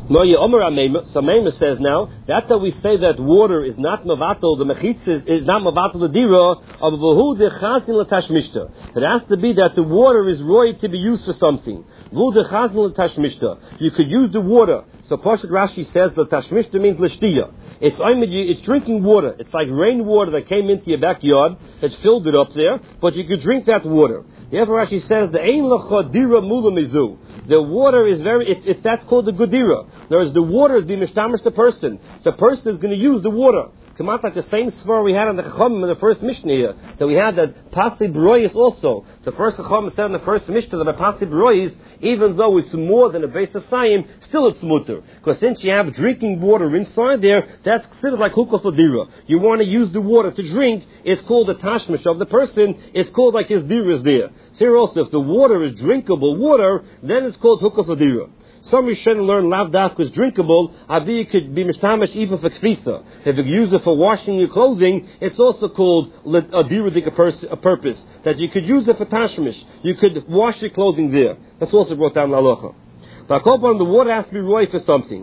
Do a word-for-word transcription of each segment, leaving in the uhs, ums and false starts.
No, you Omer Ameima. So Ameima says now, that's how we say that water is not Mavatal, the Mechitzis is not Mavatal the Dira, of Vahu de Chazin Latashmishta. It has to be that the water is roy to be used for something. Vahu de Chazin Latashmishta. You could use the water. So Pashat Rashi says Latashmishta means Lishtiya. It's, it's drinking water. It's like rainwater that came into your backyard. It's filled it up there, but you could drink that water. Therefore, Rashi says the Ein Lacha Dira Mula Mizu. The water is very. If, if that's called the Gudira, whereas the water is being mishtamish the person. The person is going to use the water. Come out like the same svar we had on the Chachamim in the first Mishnah here. That we had that Pasi Broyis also. The first Chachamim said in the first Mishnah that a Pasi Broyis, even though it's more than a base of Sayim, still it's mutter. Because since you have drinking water inside there, that's considered like Hukah Fadira. You want to use the water to drink, it's called the Tashmish of the person, it's called like his Dira is there. So here also, if the water is drinkable water, then it's called Hukah Fadira. Some Rishonim learn lav dafka is drinkable. Abi could be mishtamish even for kfisa. If you use it for washing your clothing, it's also called a diradik a purpose that you could use it for tashmish. You could wash your clothing there. That's also brought down la halacha. But the water has to be roy for something.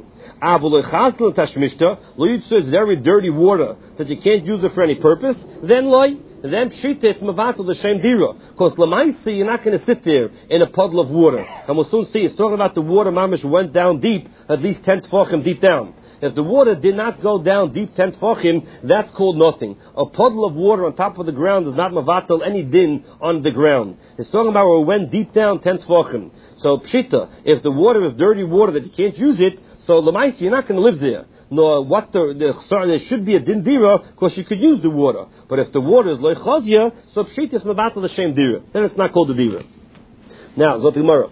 It's very dirty water that you can't use it for any purpose. Then loy. Then pshita it's mavatal the shem dira. Because lamaisi you're not going to sit there in a puddle of water. And we'll soon see. It's talking about the water mamish went down deep, at least ten tefachim deep down. If the water did not go down deep ten tefachim, that's called nothing. A puddle of water on top of the ground is not mavatal any din on the ground. It's talking about where it went deep down ten tefachim. So pshita, if the water is dirty water that you can't use it, so lamaisi you're not going to live there. No, what the, the sorry, there should be a din dira because you could use the water. But if the water is loy chazia, so pshita is mabatal the same dira. Then it's not called the dira. Now, Zot Gemara.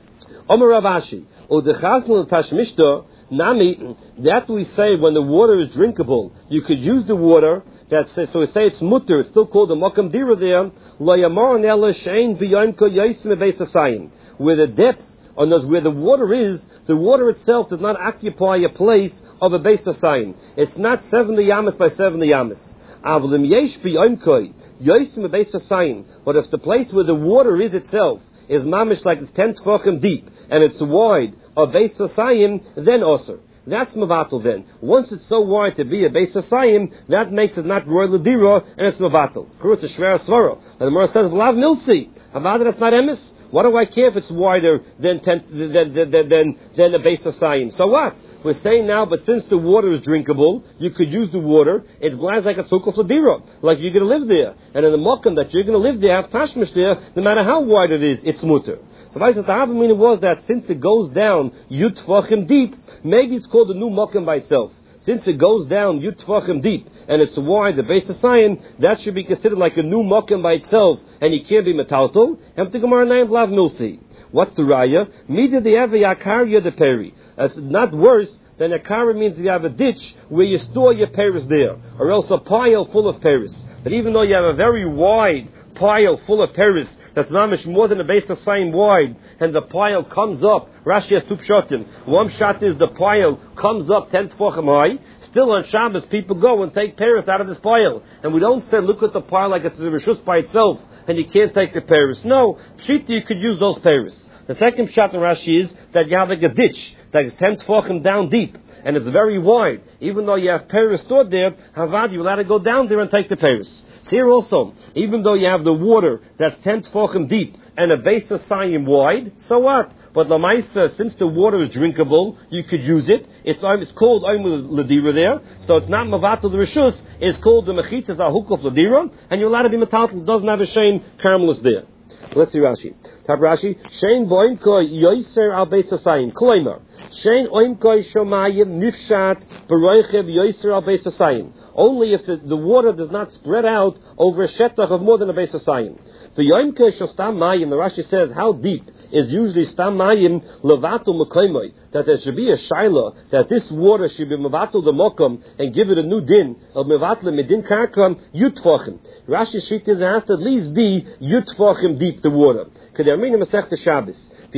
Omer Rav Ashi, o de chazmul tashmishta nami. That we say when the water is drinkable, you could use the water. That's so we say it's mutter. It's still called the makam dira there. Lo yamar nela shein b'yomko yosim beis asayim. Where the depth, or where the water is, the water itself does not occupy a place of a base of sign. It's not seventy yamas by seventy yamas. Avlim yesh b'yomkoi yosim a base of sign. But if the place where the water is itself is mamish like it's ten tefachim deep and it's wide a base of sign, then osir. That's mavatal then. Once it's so wide to be a base of sign, that makes it not royal ladira and it's mavatal. It's a shver svara. And the Gemara says v'lav milsi. Avada that's not emes. What do I care if it's wider than ten, than than than, than a base of sign? So what? We're saying now, but since the water is drinkable, you could use the water. It glides like a sukkah fladira, like you're going to live there. And in the mokum that you're going to live there, have tashmish there, no matter how wide it is, it's mutter. So I said the Havamina was that since it goes down yut tefachim deep, maybe it's called a new mokum by itself. Since it goes down yut tefachim deep and it's wide, the base of sign, that should be considered like a new mokum by itself, and you can't be metaltal. And the Gemara name Vlav Milsi. What's the raya? Mida the eva yakarya the peri. It's not worse than a kara means you have a ditch where you store your peris there, or else a pile full of peris. But even though you have a very wide pile full of peris, that's mamish more than a base of sign wide, and the pile comes up. Rashi has two pshatim. One shot is the pile comes up ten tefachim high. Still on Shabbos, people go and take peris out of this pile, and we don't say look at the pile like it's a rishus by itself, and you can't take the peris. No, pshita you could use those peris. The second shot in Rashi is that you have like a ditch that is ten tefachim down deep, and it's very wide. Even though you have peris stored there, havad you're allowed to go down there and take the peris. Here also, even though you have the water that's ten tefachim deep and a base of sayim wide, so what? But lamaisa, since the water is drinkable, you could use it. It's it's called oimul ladira there, so it's not mavatal the rishus. It's called the mechitzas ahukov ladira, and you're allowed to be metaltal. Doesn't have a shame. Carmelus there. Let's see Rashi. Tab Rashi. Shein boimkoi yoiser al beis asayim. Kloimer. Shein oimkoi shomayim nifshat b'roichev yoiser al beis asayim. Only if the, the water does not spread out over a shetach of more than a beis asayim. The yoimkoi shostam mayim. The Rashi says how deep is usually stam mayim levatul mekoimoi, that there should be a shaila that this water should be mevatul the mokum and give it a new din of mevatul medin karkam yutfachim. Rashi shit is has to at least be yutfachim deep the water. Kedamina masech the Shabbos.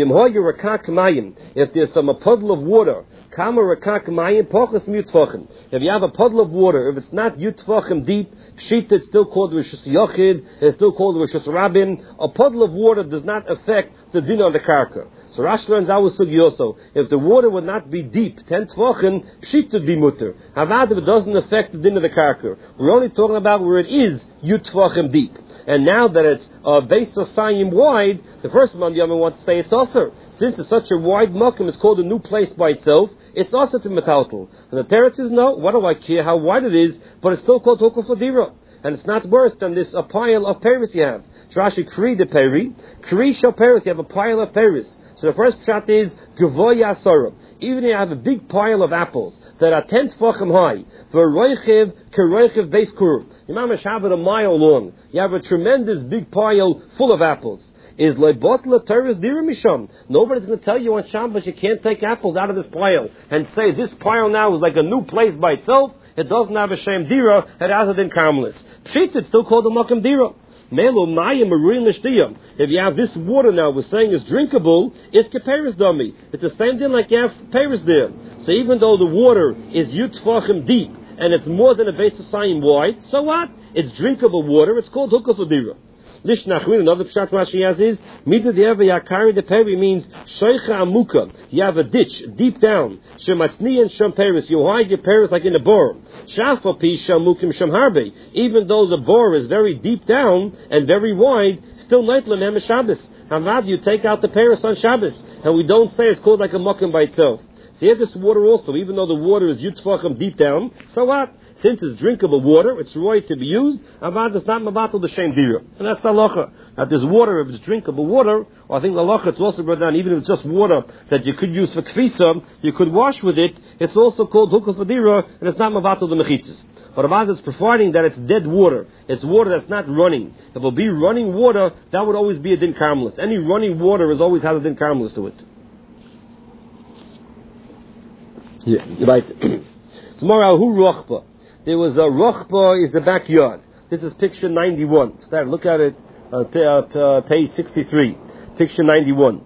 If there's some a puddle of water, if you have a puddle of water, if it's not yutfachim deep, pshita, it's still called rishus yochid, it's still called rishus rabin. A puddle of water does not affect the din on the karka. So Rashi learns our sugi also. If the water would not be deep, ten tvachim, pshit would be mutter. Havad, if it doesn't affect the din of the karker. We're only talking about where it is yut tvachim deep. And now that it's uh, base of sayim wide, the first one the other wants to say it's also. Since it's such a wide makom, it's called a new place by itself. It's also to metaltal. And the teretz says no. What do I care how wide it is? But it's still called hukuf ladira, and it's not worse than this a pile of peris you have. Rashi kri de peri, kri shel peris. You have a pile of peris. So the first shot is Gevoya Asara. Even if you have a big pile of apples that are ten tefachim high, v'roichiv keroichiv beis kur. You mamish have it a mile long. You have a tremendous big pile full of apples. Is leibotla teres dira misham. Nobody's going to tell you on Shabbos you can't take apples out of this pile and say this pile now is like a new place by itself. It doesn't have a shem dira. It has it in karmelis. Pshit, it's still called a makam dira. If you have this water now, we're saying is drinkable, it's keperis dummy. It's the same thing like you have peris there. So even though the water is yutfachim deep and it's more than a base of sayim wide, so what? It's drinkable water. It's called hukaf adira. Lishnachmin, another pshat Rashi has is Mida de'eva yakari de peri means shoicha amuka. You have a ditch deep down. Shematzni and sham peris. You hide your peris like in a bore. Shafa pi shamukim sham harbe. Even though the bore is very deep down and very wide, still nightlam em Shabbos. Havad, you take out the peris on Shabbos, and we don't say it's called like a mukim by itself. So you have this water also, even though the water is yutzvachim deep down. So what? Since it's drinkable water, it's right to be used. Avad is not mabatal the shem dira, and that's the halacha. That there's water, if it's drinkable water, or I think the halacha it's also brought down. Even if it's just water that you could use for kfisa, you could wash with it. It's also called hukaf adira, and it's not mabatal the mechitzas. But Avad is providing that it's dead water. It's water that's not running. If it will be running water, that would always be a din karmelis. Any running water is always has a din karmelis to it. Yeah, you're right. Tomorrow, who rochba? There was a rochba is the backyard. This is picture ninety-one. Start, look at it, uh, t- uh, page sixty-three. Picture ninety-one.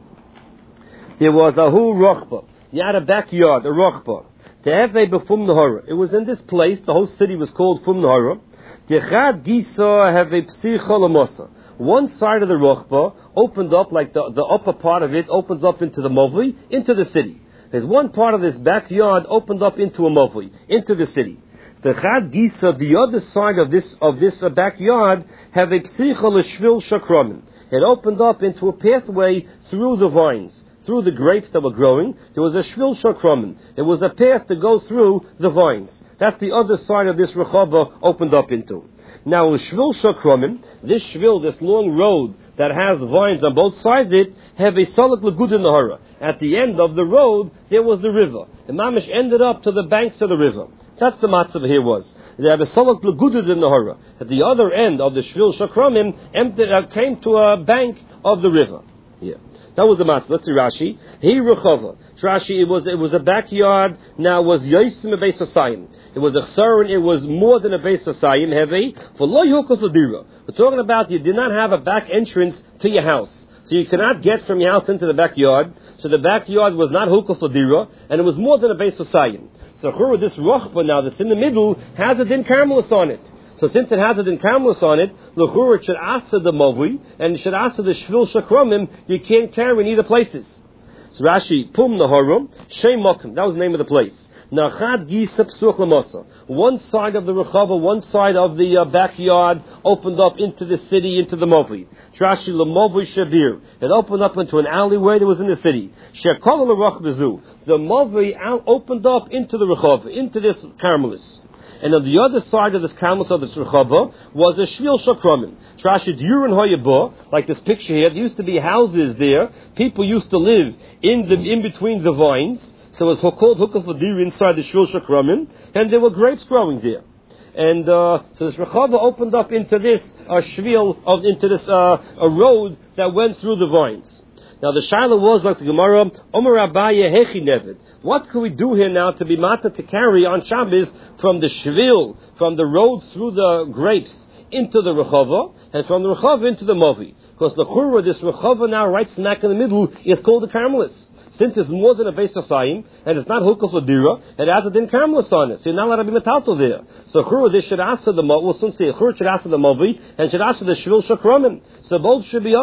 There was a hu rochba. You had a backyard, a rochba. Te'evei b'fum nahara. It was in this place. The whole city was called Fum Nahara. Yechad gisa have a psicha lamosa. One side of the rochba opened up, like the, the upper part of it opens up into the movli, into the city. There's one part of this backyard opened up into a movli, into the city. The Chad Gisa, the other side of this of this uh, backyard, have a psicha l'shvil shakramin. It opened up into a pathway through the vines, through the grapes that were growing. There was a shvil shakramin. It was a path to go through the vines. That's the other side of this rechava opened up into. Now, shvil shakramin, this shvil, this long road that has vines on both sides of it, have a salak legud in the hara. At the end of the road, there was the river. The mamish ended up to the banks of the river. That's the matzah here was. They have a solid legudud in the hara. At the other end of the shvil shakramim, empty, uh, came to a bank of the river. Yeah, that was the matzah. Let's see Rashi. He rechava. Rashi. It was it was a backyard. Now it was yosim a base of sayim. It was a chsaron. It was more than a base of sayim heavy. For lo yukuf adira. We're talking about you did not have a back entrance to your house, so you cannot get from your house into the backyard. So the backyard was not hukuf adira, and it was more than a base of sayim. So chura, this rochba now that's in the middle has a din karmelis on it. So since it has a din karmelis on it, the chura should asa the mavui and it should asa the shvil shakramim. You can't carry in either places. So Rashi pum naharum shem makim. That was the name of the place. Nachad gisa psuch lamasa. One side of the rechava, one side of the uh, backyard opened up into the city, into the mavui. Rashi lamavui shabir. It opened up into an alleyway that was in the city. Shekol l'rochbezu. The mavui opened up into the rechava, into this karmelis. And on the other side of this karmelis of this rechava was a shvil shakramim. Rashi durin hoyabah, like this picture here. There used to be houses there. People used to live in the in between the vines. So it was called hukaf adira inside the shvil shakramim, and there were grapes growing there. And uh, so this rechava opened up into this uh, shvil of into this uh, a road that went through the vines. Now the shaila was like the Gemara, Omer Abaye Hechi Nevid. What can we do here now to be mata to carry on Shabbos from the shvil, from the road through the grapes into the rechava, and from the rechava into the mavi? Because the chura, this rechava now right smack in the middle, is called the karmelis. Since it's more than a base of sayim, and it's not hukaf adira, it has a din karmelis on it. So you're not allowed to be metaltal there. So chura, this should answer the mavi, we'll soon see, chura should answer the mavi, and should answer the shvil shakramim. So both should be usher.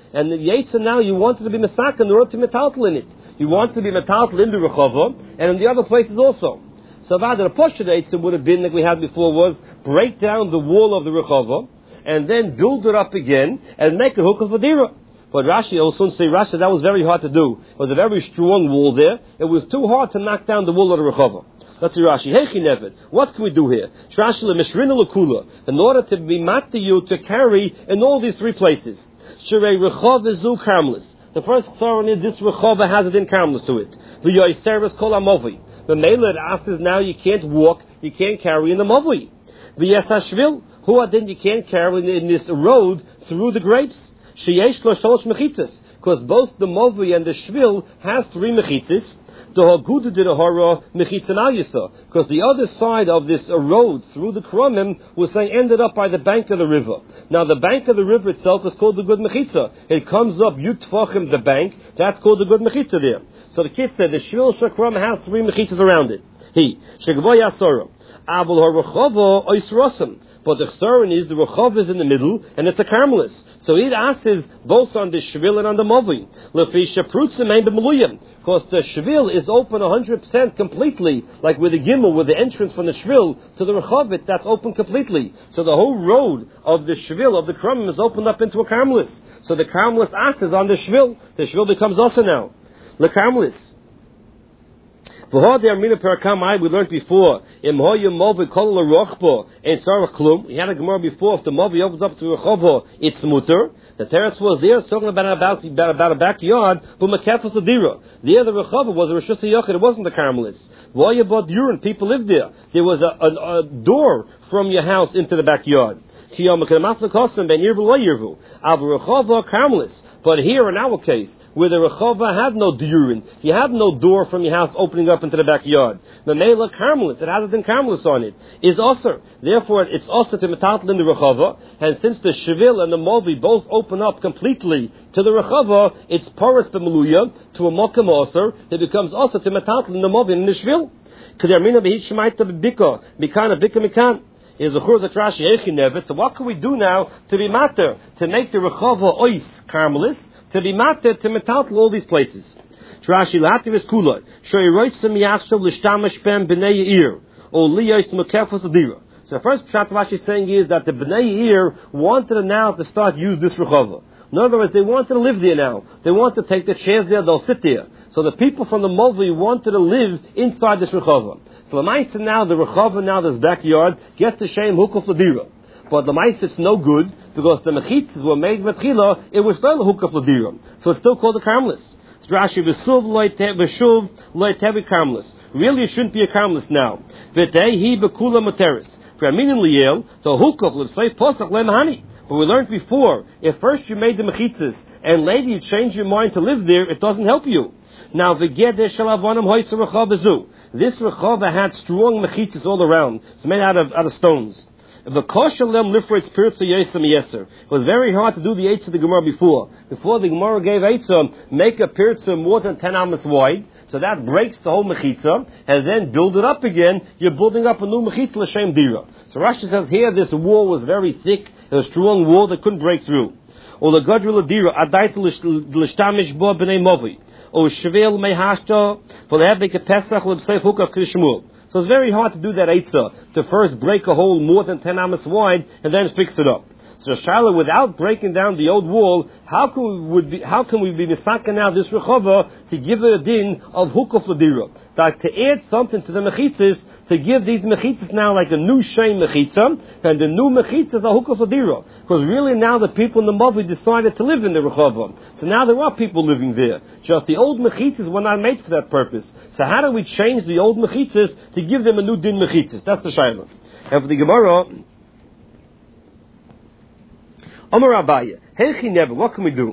and the Yetzer now you wanted to be Mesaken in order to metaltal in it. You want to be metaltal in the Rechava, and in the other places also. So about the Poshet Eitzah would have been, like we had before, was break down the wall of the Rechava, and then build it up again, and make a hook of Vadira. But Rashi also say, Rashi, that was very hard to do. It was a very strong wall there. It was too hard to knock down the wall of the Rechava. Let's see Rashi. Hechi Nevid. What can we do here? Rashi leMishrina lekula. In order to be mat to you to carry in all these three places. Sherei Rechava zu Karmelis. The first concern is this Rechava has it in Karmelis to it. The Yoiseres kol amovi. The Mela asks now you can't walk, you can't carry in the Movi. The Yesashvil. Who then you can't carry in this road through the grapes. Sheyesh lo shalosh mechitzas. Because both the Movi and the Shvil has three mechitzas. The Haguda did a horror mechitza nayisa, because the other side of this uh, road through the Kromim was saying ended up by the bank of the river. Now the bank of the river itself is called the good mechitza. It comes up Yutfachim, the bank. That's called the good mechitza there. So the kid said the Shvil Shakram has three mechitzas around it. He Shegvoy Asora Abul Harachava Oisrosim. But the Chsaron is the Rechav is in the middle, and it's a Carmelis. So it asks both on the Shvil and on the Movi. Because the Shvil is open one hundred percent completely, like with the Gimel, with the entrance from the Shvil to the Rechavit, that's open completely. So the whole road of the Shvil, of the Krumim, is opened up into a Carmelis. So the Carmelis asks on the Shvil. The Shvil becomes also now. The Carmelis. We learned before, he had a Gemara before, if the Movi opens up to Rechava, it's mutter. The Teretz was there, talking about, about, about a backyard, but Mekefas Adira. The other Rechava was a Rosh Hashanah, it wasn't the Carmelis. Why you bought urine? People lived there. There was a, a, a door from your house into the backyard. But here in our case, where the Rechava had no durin, you had no door from your house opening up into the backyard. The Mela Carmelis, it has it in Carmelis on it, is Osir. Therefore, it's Osir to metatl in the Rechava, and since the Shvil and the Movi both open up completely to the Rechava, it's Paras B'Meluya, to a Mokam Osir, it becomes Osir to metatl in the Movi and the Shvil. K'dermina b'hit shemaita b'bika, mikana bika mikan. Is the Churz Atrashi Hechi Nevet. So what can we do now to be matter, to make the Rechava Ois Carmelis, to be matter, to metaltal all these places? Trashi Lativ is Kula. Shoy Roitzim Yachshav Lishtamash Pem B'nei Yeir, or Liyos Mekefos Adira. So the first Pshat Rashi is saying is that the B'nei Yeir wanted now to start use this Rechava. In other words, they wanted to live there now. They want to take the chairs there, they'll sit there. So the people from the Movi wanted to live inside this Rechava. So the Maisa now, the Rechava now, this backyard, gets the Shem Hukuf Ladira. But the Maisa it's no good, because the Mechitzas were made with Chila, it was still a Hukuf Ladira. So it's still called a Carmelis. Rashi V'suv V'shuv Loitevi Carmelis. Really it shouldn't be a Carmelis now. V'tei hi b'kula materis. V'aminim liyel, the Hukuf, let's say, posach lemahani. But we learned before, if first you made the Mechitzas, and later you change your mind to live there, it doesn't help you. Now, v'gedeh shalavanam hoysa Rechava. This Rechava had strong mechitzas all around. It's made out of out of stones. The koshalem lifritz pirtza yesam yeser. It was very hard to do the eitzah of the Gemara before. Before the Gemara gave eitzah, make a pirtza more than ten amas wide. So that breaks the whole mechitza, and then build it up again. You're building up a new mechitza l'shem dira. So Rashi says here, this wall was very thick, a strong wall that couldn't break through. Or the gadrul dira adait l'shtamish bo b'nei movi. Or shvel mehashta for the hebek pesach l'bsei hukav krishmul. So it's very hard to do that eitzah, to first break a hole more than ten amas wide and then fix it up. So Shiloh, without breaking down the old wall, how can we would be, how can we be misaka now this rechava to give it a din of hukuf ladira? That to add something to the mechitzas, to give these mechitzas now like a new shem mechitza, and the new mechitzas are hukuf ladira. Because really now the people in the Mavi decided to live in the rechava. So now there are people living there. Just the old mechitzas were not made for that purpose. So how do we change the old mechitzas to give them a new din mechitzas? That's the Shiloh. And for the Gemara, Amar Abaye, Hechi Never, what can we do?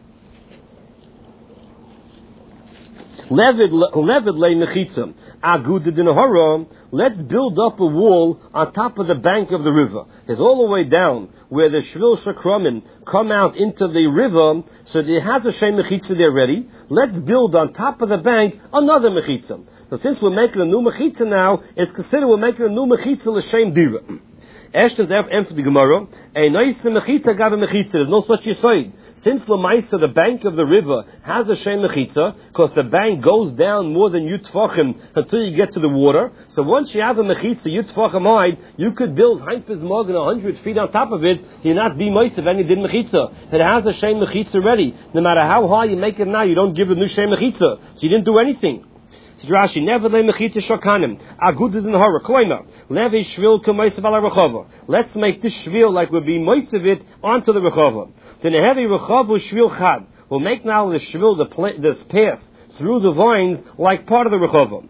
Levid le mechitza, aguded in a horror. Let's build up a wall on top of the bank of the river. It's all the way down where the Shvil Shakramin come out into the river, so it has a shem mechitza there ready. Let's build on top of the bank another mechitza. So since we're making a new mechitza now, it's considered we're making a new mechitza l'shem dira. Erstens, and for the Gemara, a nice mechitza gabe mechitza. There's no such yisoid. Since Lamaisa, the bank of the river, has a shem mechitza, because the bank goes down more than yutfachim until you get to the water. So once you have a mechitza, yutfachim hide, you could build Heinf's Morgan a hundred feet on top of it. You're not be moisav and you did mechitza. It has a shem mechitza ready. No matter how high you make it now, you don't give it new shem mechitza. So you didn't do anything. Rashi, never lay mechitza shakanim. Agud is in the horror. Kloima. Levi shvil k'moisav ala rechava. Let's make this shvil like we're being moisav it onto the rechava. Then the heavy rechava shvil chad. We'll make now the shvil, the pla- this path through the vines, like part of the rechava.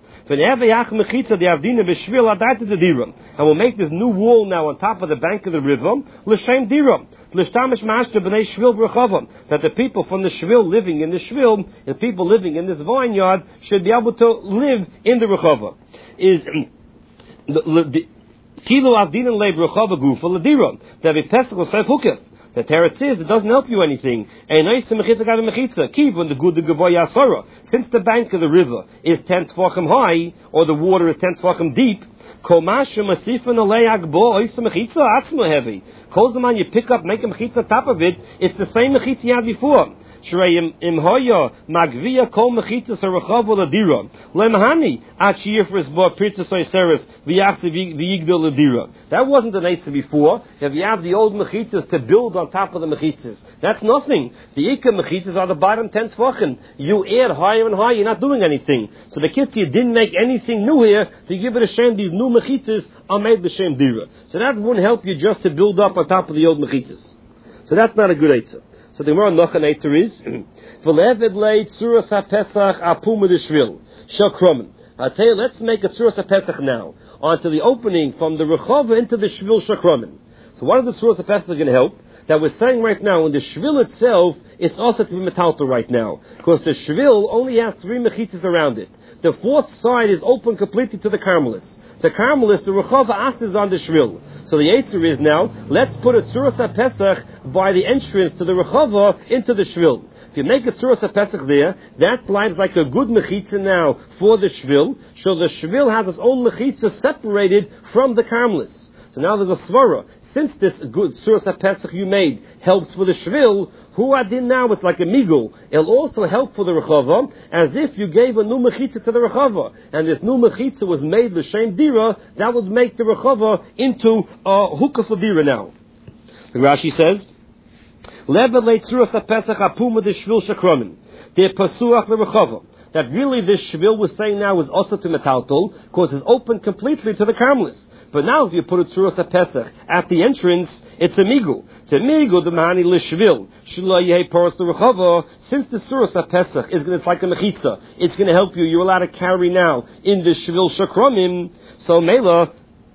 And we'll make this new wall now on top of the bank of the river. L'shem dira. That the people from the shvil living in the shvil, the people living in this vineyard, should be able to live in the rechava. Is kilo avdin and leib rechava gufa l'dira. That be pesach l'sayf hukef. The teretz says it doesn't help you anything. Keep when the good the gavoya asara. Since the bank of the river is ten tefachim high, or the water is ten tefachim deep, heavy. Kozaman, you pick up, make a mechitza top of it. It's the same mechitza you had before. Im hoya magvia kol mechitzas harechav ladira lemahani at shiyifres bo pirtus oiseres v'yachse v'yigdol ladira. That wasn't the nature before. If you have the old mechitzas to build on top of the mechitzas, that's nothing. The ikka mechitzas are the bottom ten tefachim. You add higher and higher. You're not doing anything. So the kitzur didn't make anything new here. To give it a shame, these new mechitzas are made b'shem dira. So that wouldn't help you just to build up on top of the old mechitzas. So that's not a good eitzah. So the Gemara Nocha Eitzer is V'levid lei tzuras haPesach apum d'shvil shel kromen. I tell you, let's make a tzuras haPesach now onto the opening from the rechava into the shvil shel kromen. So what are the tzuras haPesach going to help? That we're saying right now in the shvil itself, it's also to be metaltal right now because the shvil only has three mechitzas around it. The fourth side is open completely to the Carmelis. The Carmelis, the rechava as is on the shvil. So the answer is now, let's put a tzuras haPesach by the entrance to the rechava into the shvil. If you make a tzuras haPesach there, that lies like a good mechitza now for the shvil. So the shvil has its own mechitza separated from the Carmelis. So now there's a svara. Since this good tzuras haPesach you made helps for the shvil, who adin now it's like a migul. It'll also help for the rechava, as if you gave a new mechitza to the rechava, and this new mechitza was made l'shem dira. That would make the rechava into a hukah for dira now. The Rashi says, "Levelei tzuras haPesach apuma de shvil shakromin de pasuach the rechava." That really this shvil was saying now is also to metaltol, because it's open completely to the Carmelis. But now if you put a tzuras haPesach at the entrance, it's a migul. It's a migul the mani l'shvil. Shlo yehei poros the rechava. Since the tzuras haPesach is going to, it's like a mechitza, it's going to help you. You're allowed to carry now in the shvil shakromim. So mela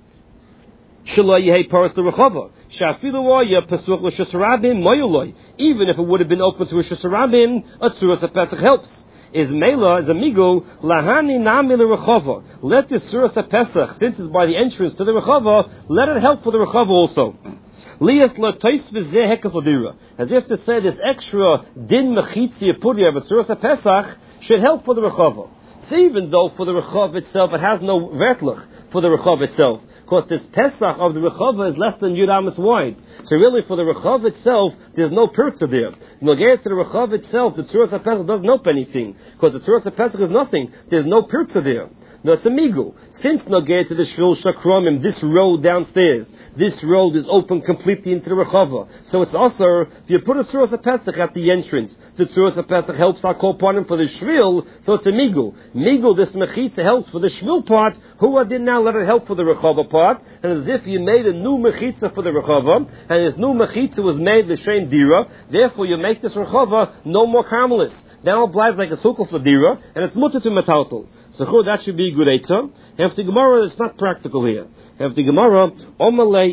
shlo yehei poros the rechava. Shafilu waya pasuch l'shasarabim moyoloi. Even if it would have been open to a shasarabim, a tzuras haPesach helps. Is mela, is a migul, lahani nami l'rechava. Let this tzuras haPesach, since it's by the entrance to the rechava, let it help for the rechava also. Lias l'tois v'zeh hekaf l'dira. As if to say this extra din mechitzi you put here, but tzuras haPesach should help for the rechava. So even though for the rechav itself it has no vertlach for the rechav itself, because this Pesach of the rechava is less than Yud Amos wide. So really for the rechav itself, there's no pirza there. Nogea to the rechav itself, the tzuras haPesach doesn't help anything, because the tzuras haPesach is nothing. There's no pirza there. No, it's a migu. Since Nogea to the Shvil Shakromim, this road downstairs, this road is open completely into the rechava. So it's also, if you put a tzuras haPesach at the entrance, the tzuras haPesach helps our korbanim for the shvil, so it's a migul. Migul, this mechitza helps for the shvil part, who did now let it help for the rechava part, and as if you made a new mechitza for the rechava, and this new mechitza was made the same dira, therefore you make this rechava no more carmelis. Now it applies like a sukkah for dira, and it's mutter to metaltal. So that should be a good eitzah. Have the Gemara, it's not practical here. Have the Gemara, omalei,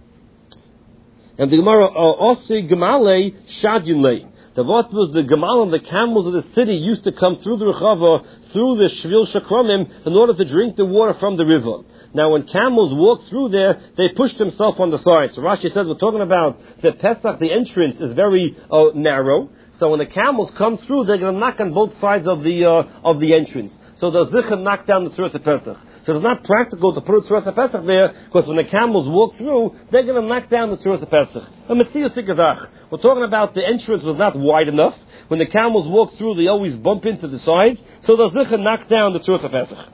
have the Gemara, osi gemalei shadjinlei. The what was the Gemalim, the camels of the city used to come through the Rechava, through the Shvil Shakromim, in order to drink the water from the river. Now when camels walked through there, they pushed themselves on the side. So Rashi says, we're talking about the Pesach, the entrance is very uh, narrow. So when the camels come through, they're going to knock on both sides of the uh, of the entrance. So the Zichah knocked down the tzuras haPesach. So it's not practical to put a Tzuras HaPesach there, because when the camels walk through, they're going to knock down the Tzuras HaPesach. We're talking about the entrance was not wide enough. When the camels walk through, they always bump into the sides, so the Zicha knock down the Tzuras HaPesach.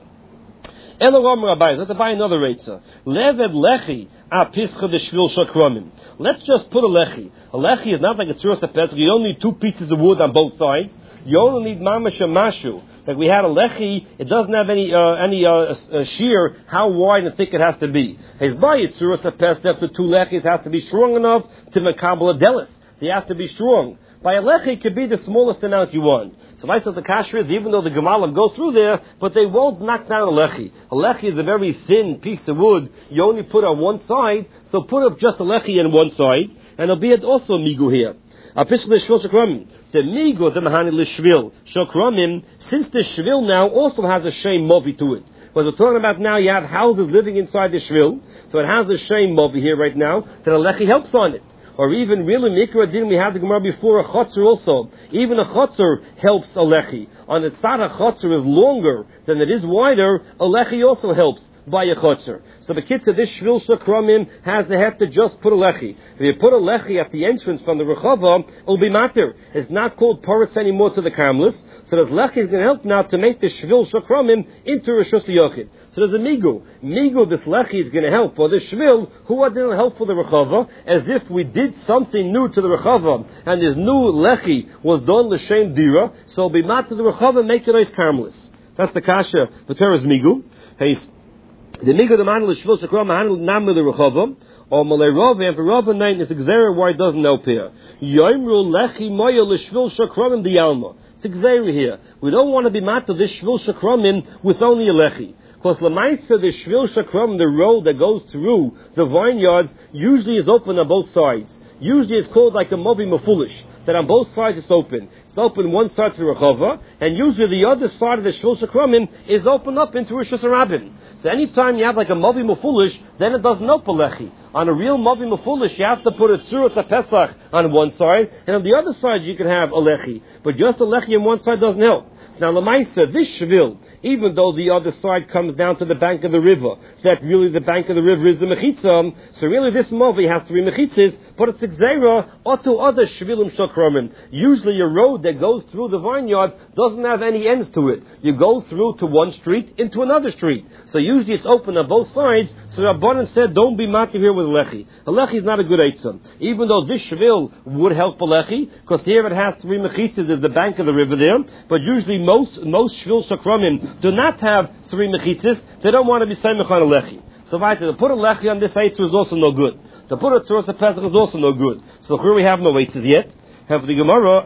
Let's buy another Reitzah. Leved lechi a pischa de shvil shakromim. Let's just put a lechi. A lechi is not like a Tzuras HaPesach. You don't need two pieces of wood on both sides. You only need mamash and mashu. Like we had a lechi, it doesn't have any uh, any uh, uh, shear how wide and thick it has to be. His by Tzuras HaPesach after two lechis has to be strong enough to makabel a delis. They have to be strong. By a lechi, it could be the smallest amount you want. So I said the kasher is, even though the gemalim go through there, but they won't knock down a lechi. A lechi is a very thin piece of wood. You only put on one side, so put up just a lechi on one side, and it'll be also a migu here. A piece of the shvil shakramim. The migu, the mahani l'shvil shakramim, since the shvil now also has a shem movi to it. But we're talking about now, you have houses living inside the shvil, so it has a shem movi here right now, that a lechi helps on it. Or even really mikra din, we had the Gemara before a chotzer also. Even a chotzer helps a lechi. On the tzad a chotzer is longer than it is wider, a lechi also helps by a chotzer. So the kitzah, this shvil shakramim has the head to just put a lechi. If you put a lechi at the entrance from the rechava, it'll be matter. It's not called paras anymore to the kamlis. So this lechi is going to help now to make the shvil shakramim into reshus yochid. So there's a migu. Migu, this lechi is going to help for the shvil, who are going to help for the rechava, as if we did something new to the rechava, and this new lechi was done l'shem dira, so it'll be mat to the rechava, make it nice kamlis. That's the kasha, the Torah's migu. Hey, the migu the man l'shvil shakram mahanil nam the rechava, or malay rav, and for rav and nine is exera why it doesn't help here. Yoimru lechi moya l'shvil shakramim the alma. It's exera here. We don't want to be mat to this shvil shakramim with only a lechi. Because Lamaisa, the Shvil Shakram, the road that goes through the vineyards, usually is open on both sides. Usually it's called like a Movi Mafulish, that on both sides it's open. It's open one side to the Rechava, and usually the other side of the Shvil Shakramim is open up into Rosh Hashanah. So anytime you have like a Movi Mafulish, then it doesn't help a Lechi. On a real Movi Mafulish, you have to put a Tzuras HaPesach on one side, and on the other side you can have a Lechi. But just a Lechi on one side doesn't help. Now, Lamaisa, this Shvil, even though the other side comes down to the bank of the river, that really the bank of the river is the Mechitza, so really this Movi has three Mechitzas, but it's Xera, or to other Shvilim Shakramim. Usually a road that goes through the vineyard doesn't have any ends to it. You go through to one street into another street. So usually it's open on both sides, so Rabbanan said, don't be mati here with Lechi. A Lechi is not a good Eitzah. Even though this Shvil would help a Lechi, because here it has three Mechitzas, there's the bank of the river there, but usually most most Shvil Shakramim do not have three Mechitzas, they don't want to be Saimach on a Lechi. So to put a Lechi on this Eitzah is also no good. To put a Tzuras HaPesach is also no good. So here we have no Eitzahs yet. Have the Gemara,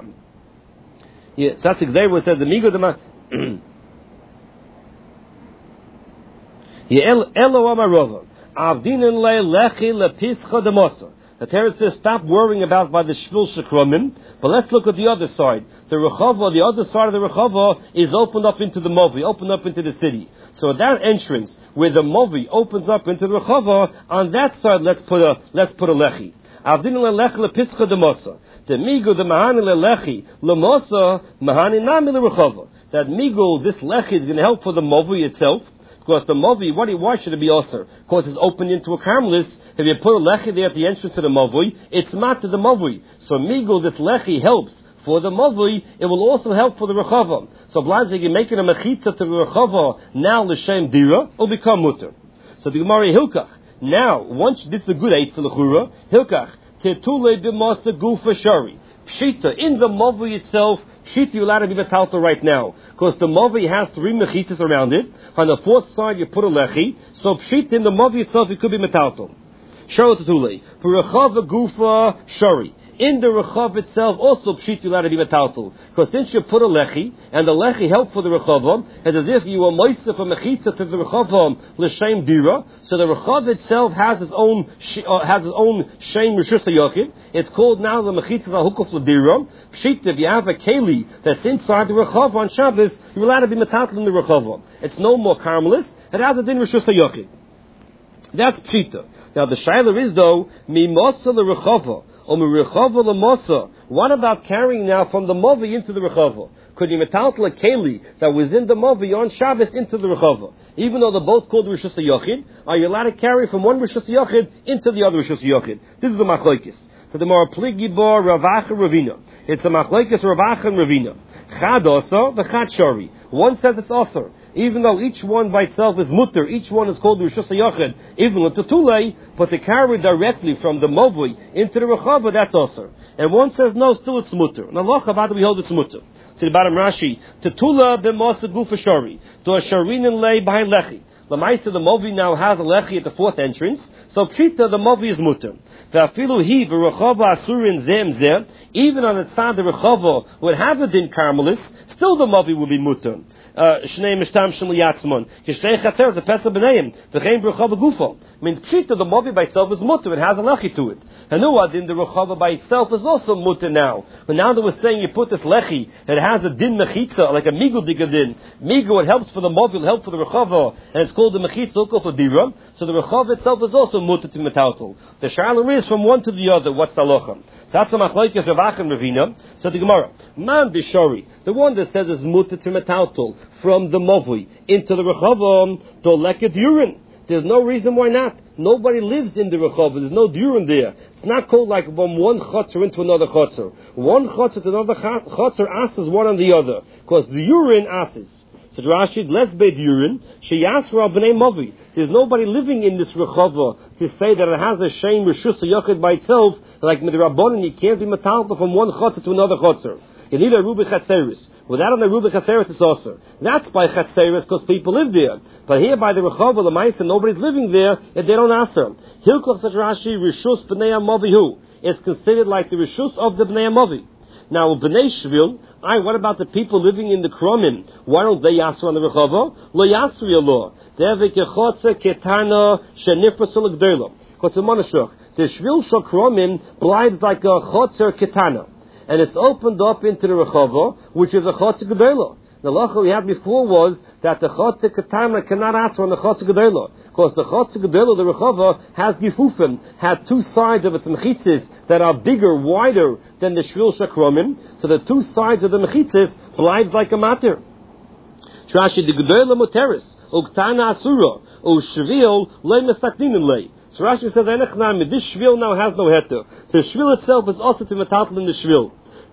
yeah, so that's exactly what it says, the Migo de Ma, yeah, Elo Amarova, Avdinin Le Lechi Le Pischa de Mosa. The Torah says, stop worrying about by the Shvil Shakramim, but let's look at the other side. The Rechava, the other side of the Rechava is opened up into the Movi, opened up into the city. So at that entrance, where the Movi opens up into the Rechava, on that side, let's put a, let's put a Lechi. Avdin leLechi lePischa de Mosa. The Migu, the Mahani leLechi, leMosa, Mahani nami leRechava. That Migu, this Lechi is going to help for the Movi itself. Because the Movi, what, why should it be Osir? Because it's opened into a Karmelis. If you put a Lechi there at the entrance to the Movi, it's mat to the Movi. So Migul, this Lechi helps for the Movi, it will also help for the Rechava. So Blazig, you're making a Mechitza to the Rechava, now L'Shem Dira, will become Mutter. So the Gemara Hilkach, now, once, this is a good Eitz L'Chura, Hilkach, Tetule b'Masa Gufa Shari. Pshita, in the Movi itself, Pshita, you're allowed to be Metalta right now. Because the Movi has three Mechitzas around it. On the fourth side, you put a Lechi. So Pshita, in the Movi itself, it could be Metalta. Shari Tetule. For Rechava Gufa Shari. In the Rechav itself, also Pshit you're allowed to be Metaltal. Because since you put a Lechi, and the Lechi helped for the Rechav, it's as if you were Moisef a Mechitza to the Rechav L'Shem Dira, so the Rechav itself has its own, uh, has its own Shem Rishus HaYochid. It's called now the Mechitza HaHukuf L'Dira. Pshit, if you have a Keli that's inside the Rechav on Shabbos, you're allowed to be Metaltal in the Rechav. It's no more Carmelis, it has a Din Rishus HaYochid. That's Pshita. Now the Shaila is though, Mimosa L'Rechav, or Merechava L'Mosa, What about carrying now from the Movi into the Rechava? Could you metaltal a keli that was in the Movi on Shabbos into the Rechava? Even though they're both called Rishus HaYochid, are you allowed to carry from one Rishus HaYochid into the other Rishus HaYochid? This is the Machlokes. So the more Pligi Bar Ravacha Ravina. It's the Machlokes Ravacha and Ravina. Chad Osa, the Chad Shari. One says it's Osir. Even though each one by itself is mutter, each one is called Rishus HaYochid, even with the Tulei, but to carry directly from the Movi into the Rechava, that's Osir. And one says no, still it's mutter. And Allah Chabad, we hold it's mutter. To the bottom Rashi, to Tula b'mosa gufa shari, to a sharinin lay behind lechi. The Maisa, the Movi now has a lechi at the fourth entrance, so Pshita, the Movi is mutter. V'afilu hi v'rechava asurin zem zeh, even on the side the Rechava would have a din karmelis, still the Movi will be mutter. Shnei mishtam shem liyatzmon. Kishtei chater is a pesach b'neim. V'chein b'rechava gufo. Means Pshita, the Movi by itself is mutter, it has a lechi to it. Hanua din the Rechava by itself is also mutter now. But now that we're saying you put this lechi, it has a din mechitza, like a migul diga din. Migul, it helps for the Movi, it helps for the Rechava, and it's called the mechitza, also for dira. So the Rechava itself is also mutter to metaltal. The shaila is from one to the other, what's the halacha? So that's the machlokes Ravach and Ravina. So the Gemara, man b'shari, the one that says is mutter to metaltal from the Movi into the Rechava, to leket urine. There's no reason why not. Nobody lives in the Rechava. There's no durin there. It's not called like from one chotzer into another chotzer. One chotzer to another chotzer asses one on the other. Because the urine asses. So Rashi, less bed urine, sheyasra b'nei Movi. There's nobody living in this Rechava to say that it has a shame Rishus HaYochid by itself, like Midrabanan, you can't be metalta from one chotzer to another chotzer. You need a Rubi Chatzeris. Without a Rubi Chatzeris, it's also. That's by Chatzeris because people live there. But here by the Rechava, the Maisa, nobody's living there, and they don't answer. Hilkoch Sat Rashi, Rishus B'nei HaMovi Hu. It's considered like the Rishus of the B'nei HaMovi. Now, B'nei Shvil, I, what about the people living in the Kromim? Why don't they answer on the Rechava? Lo Yasri Allah. Deve Kechotze Ketana Shenifra Sulik Derlo. Because the Monashuch, the Shvil Shal Kromim blives like a Chotzer Ketana. And it's opened up into the Rechava, which is a Chotzer Gedela. The lacha we had before was that the Chotzer Ketana cannot answer on the Chotzer Gedela. Because the Chotzer Gedela, the Rechava, has Gifufim, had two sides of its mechitzis that are bigger, wider than the Shvil Shakromim. So the two sides of the mechitzis blind like a matter. Trashi the Gedela Muteris, Uktana Asura, O Shvil, Le Mesakdinin Le. So Rashi says, this shvil now has no heter. The shvil itself is also to metaltal in the shvil.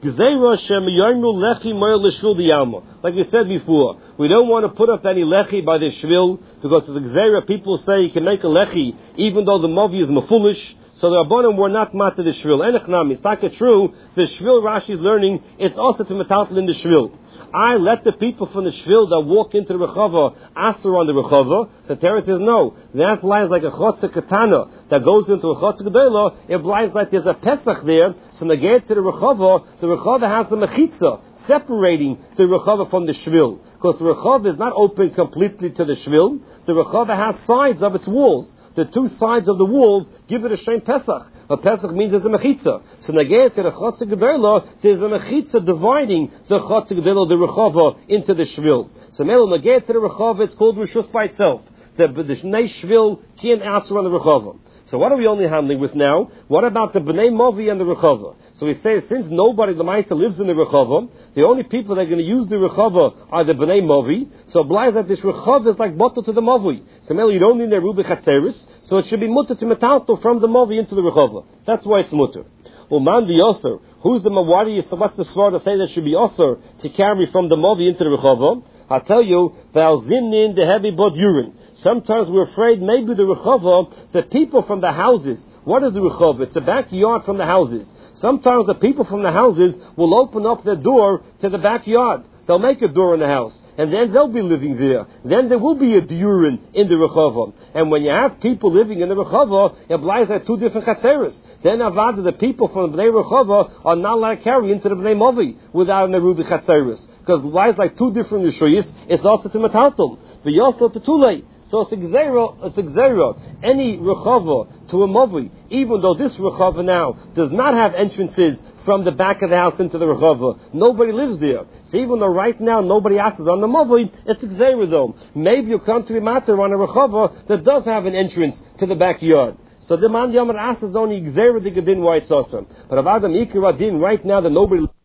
Like we said before, we don't want to put up any lechi by the shvil, because the gzeira people say you can make a lechi even though the movi is mafulish. So the Rabbanim were not mat to the shvil. Enechnam, it's not true. The shvil Rashi is learning, it's also to metaltal in the shvil. I let the people from the shvil that walk into the Rechava answer on the Rechava. The Torah says no. That lies like a chotzer katana that goes into a chotzer gedela. It lies like there's a pesach there. So when they get to the Rechava, the Rechava has a mechitza separating the Rechava from the shvil. Because the Rechava is not open completely to the shvil. The Rechava has sides of its walls. The two sides of the walls give it a shem pesach. A pesach means there's a mechitza. So negay to the chotzer gedela, there's a mechitza dividing the chotzer gedela, the rechava, into the shvil. So melo negay to the rechava, it's called rishus by itself. The the shnei shvil can't answer on the rechava. So what are we only handling with now? What about the bnei movi and the rechava? So we say since nobody, the Maisa, lives in the rechava, the only people that are going to use the rechava are the bnei movi. So oblige that this rechava is like bottle to the movi. So melo you don't need the rubi chatzeris. So it should be mutter to metalto from the movi into the rechava. That's why it's mutter. Uman the osir. Who's the mawari? What's the svar to say that should be osir to carry from the movi into the rechava? I'll tell you, valzimnin the heavy blood urine. Sometimes we're afraid maybe the rechava, the people from the houses. What is the rechava? It's the backyard from the houses. Sometimes the people from the houses will open up their door to the backyard. They'll make a door in the house. And then they'll be living there. Then there will be a diurin in the Rechava. And when you have people living in the Rechava, it lies at two different chatzeres. Then avada, the people from the Bnei Rechava are not allowed to carry into the Bnei Movi without an Arubi chatzeres. Because it lies like two different Rishuyas. It's also to Metaltum. But also to Tulei. So it's a gzeira, it's a gzeira. Any Rechava to a Movi, even though this Rechava now does not have entrances from the back of the house into the Rechava. Nobody lives there. So even though right now nobody asks on the Movi, it's a gzeira though. Maybe you come to a matter on a Rechava that does have an entrance to the backyard. So the man Yamar Asa is only Xer the Gadin why it's awesome. But Avadam Ikira Din right now that nobody